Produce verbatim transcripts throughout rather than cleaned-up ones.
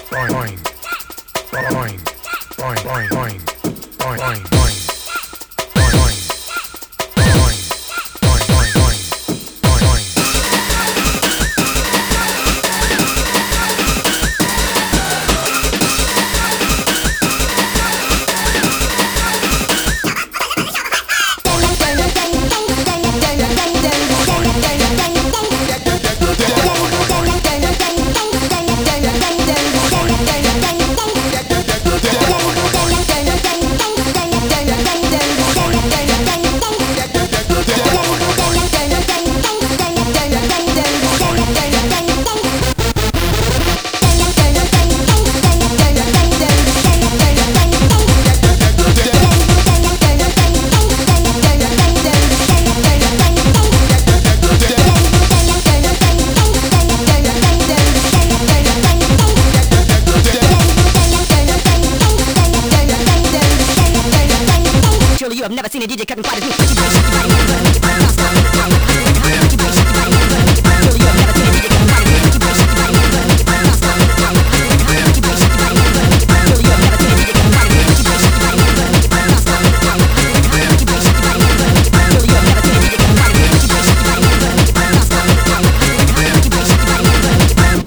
You have never seen a D J cutting quite as me. Shake your body, shake your body, make your body stop. Shake your body, shake your body, make your body. Surely you have never seen a D J cutting quite as me. Shake your body, shake your body, make your body stop. Shake your body, shake your body, make your body. Surely you have never seen a D J cutting quite as me. Shake your body, shake your body, make your body stop. Shake your body, shake your body, make your body. Surely you have never seen a D J cutting quite as me. Shake your body, shake your body, make your body stop. Shake your body, shake your body, make your body.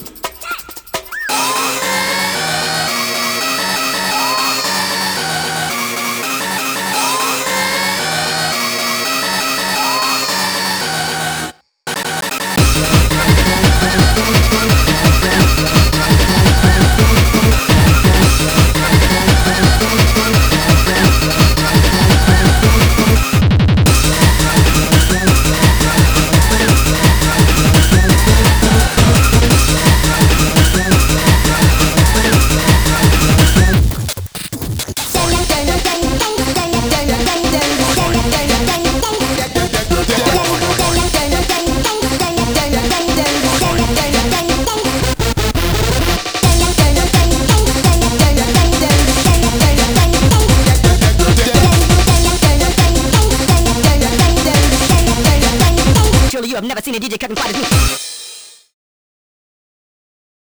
You have never seen a D J cutting quite as me.